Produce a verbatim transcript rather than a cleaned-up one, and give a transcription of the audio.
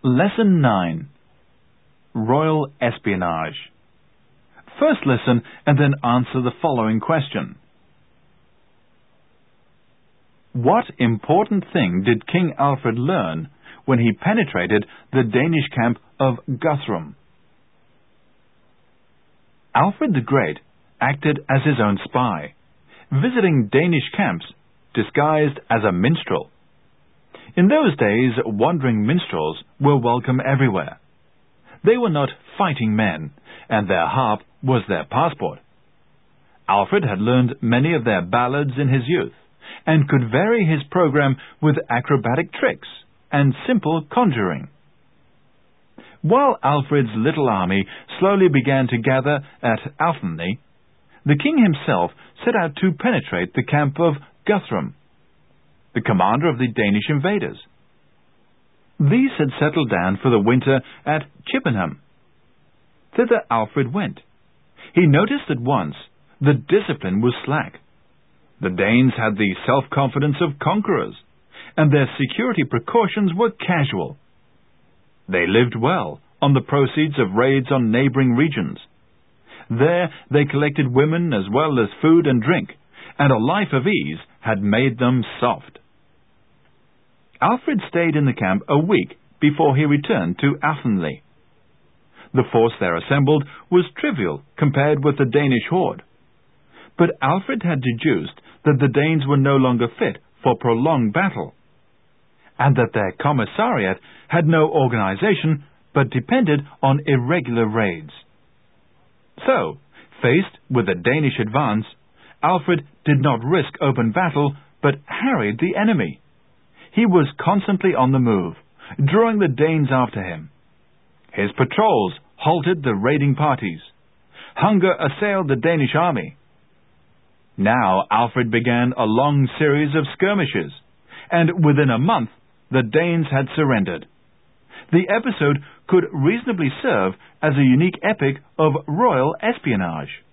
Lesson nine. Royal Espionage. First listen and then answer the following question. What important thing did King Alfred learn when he penetrated the Danish camp of Guthrum? Alfred the Great acted as his own spy, visiting Danish camps disguised as a minstrel. In those days, wandering minstrels were welcome everywhere. They were not fighting men, and their harp was their passport. Alfred had learned many of their ballads in his youth, and could vary his program with acrobatic tricks and simple conjuring. While Alfred's little army slowly began to gather at Athelney, the king himself set out to penetrate the camp of Guthrum, the commander of the Danish invaders. These had settled down for the winter at Chippenham. Thither Alfred went. He noticed at once the discipline was slack. The Danes had the self-confidence of conquerors, and their security precautions were casual. They lived well on the proceeds of raids on neighboring regions. There they collected women as well as food and drink, and a life of ease had made them soft. Alfred stayed in the camp a week before he returned to Athelney. The force there assembled was trivial compared with the Danish horde. But Alfred had deduced that the Danes were no longer fit for prolonged battle, and that their commissariat had no organization but depended on irregular raids. So, faced with a Danish advance, Alfred did not risk open battle, but harried the enemy. He was constantly on the move, drawing the Danes after him. His patrols halted the raiding parties. Hunger assailed the Danish army. Now Alfred began a long series of skirmishes, and within a month the Danes had surrendered. The episode could reasonably serve as a unique epic of royal espionage.